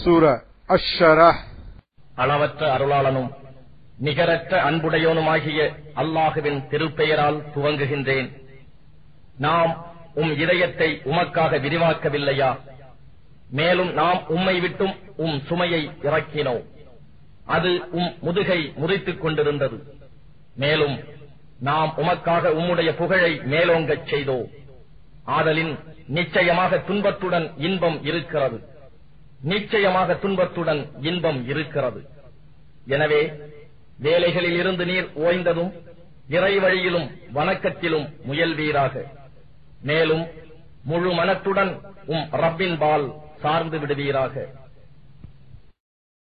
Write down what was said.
சூரா அஷ்-ஷரஹ். அளவற்ற அருளாளனும் நிகரற்ற அன்புடையோனுமாகிய அல்லாஹுவின் திருப்பெயரால் துவங்குகின்றேன். நாம் இதயத்தை உமக்காக விரிவாக்கவில்லையா? மேலும் நாம் உம்மை விட்டும் சுமையை இறக்கினோம். அது முதுகை முறித்துக் கொண்டிருந்தது. மேலும் நாம் உமக்காக உம்முடைய புகழை மேலோங்கச் செய்தோம். ஆதலின் நிச்சயமாக துன்பத்துடன் இன்பம் இருக்கிறது. நிச்சயமாக துன்பத்துடன் இன்பம் இருக்கிறது. எனவே வேலைகளில் இருந்து நீர் ஓய்ந்ததும் இறை வழியிலும் வணக்கத்திலும் முயல்வீராக. மேலும் முழு மனத்துடன் ரப்பின் பால் சார்ந்து விடுவீராக.